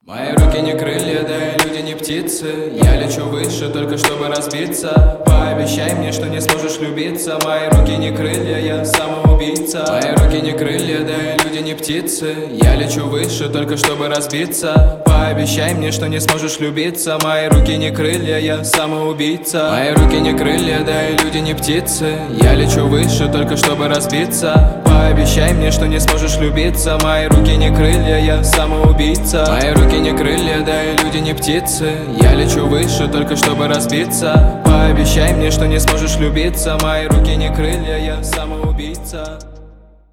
Мои руки не крылья, да и люди не птицы. Я лечу выше, только чтобы разбиться. Пообещай мне, что не сможешь любиться. Мои руки не крылья, я самоубийца. Мои руки не крылья, да и люди не птицы. Я лечу выше, только чтобы разбиться. Пообещай мне, что не сможешь любиться. Мои руки не крылья, я самоубийца. Мои руки не крылья, да и люди не птицы. Я лечу выше, только чтобы разбиться. Пообещай мне, что не сможешь любиться. Мои руки не крылья, я самоубийца. Мои руки не крылья, да и люди не птицы. Я лечу выше, только чтобы разбиться. Пообещай мне, что не сможешь любиться. Мои руки не крылья, я самоубийца.